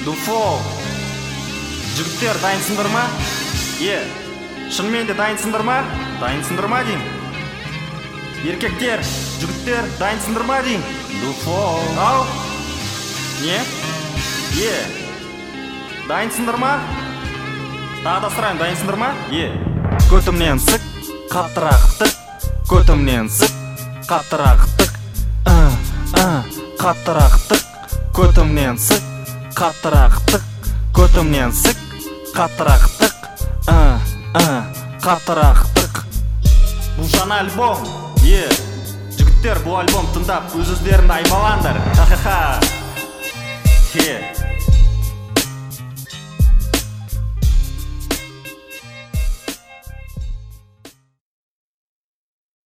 Дуфол. Жігіттер, дайынсыңдар ма? Шынымен де дайынсыңдар ма? Дайынсыңдар ма дейін? Еркектер, жігіттер, дайынсыңдар ма дейін? Дуфол. Ау? Не? Дайынсыңдар ма? Тағы да сұрайын, дайынсыңдар ма? Көтімнен сық, қаттырақтық. Көтімнен сық, қаттырақтық. Қаттырақтық. Көтімнен сық, қаттырақтық. Көтімнен сық, қаттырақтық. Қаттырақтық. Бұл жаңа альбом. Жігіттер, бұл альбом тыңдап өз-өздеріңді аймалаңдар. Ха-ха-ха.